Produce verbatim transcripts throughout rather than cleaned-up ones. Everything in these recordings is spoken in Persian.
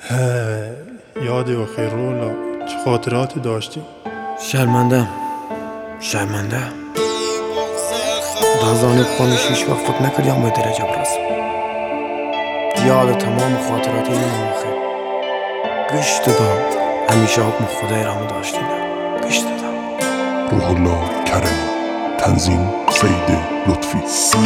یادی و خیرولا چه خاطراتی داشتی؟ شرمنده شرمنده دازانت خونش هیچ وقت فکر نکردیم به درجه برسم. یاد تمام خاطراتی من خیر گشت دادم. همیشه حکم خدای را داشتیم. گشت دادم. روح الله کرمی. تنظیم سید لطفی.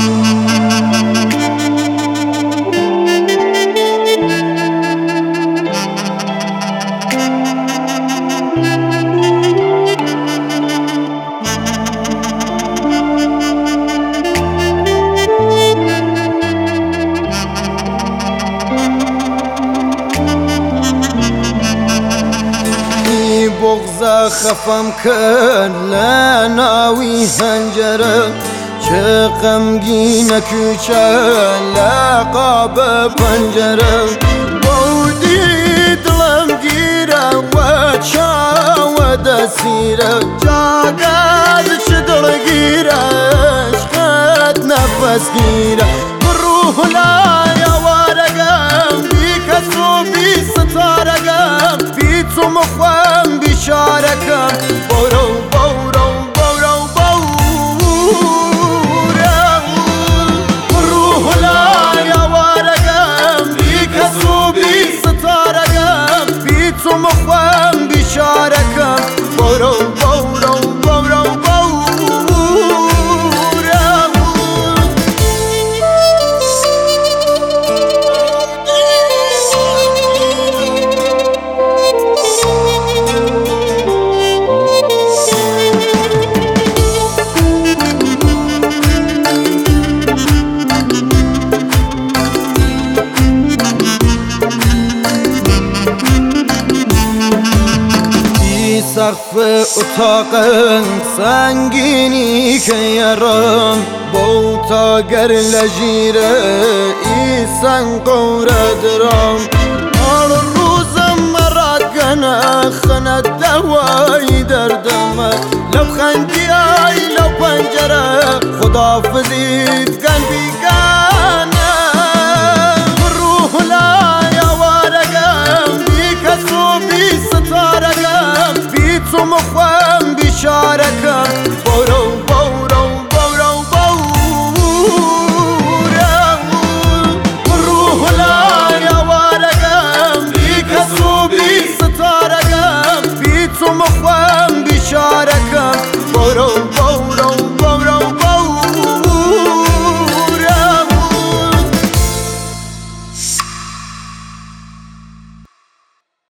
بغض خفم کرد لناوی هنجره چه غمگین کوچه لقاب پنجره بودی دلم گیره و چاو دسیره جاگد چه دلگیره عشقت نفس گیره روح لای وارگم بی کس و بی ستارگم بی تو مخوام بیچارکم برو برو برو برو روح لای وارگم بی کس و بی ستارگم بی تو مخوام بیچارکم برو برو برو برو سقف اتاقن سنگینی که یارم بوتا گر لجیره ای سنگ قوره درام آن روزم مراکنه خند دوایی دردمه لو خندی آی لو پنجره خدافزی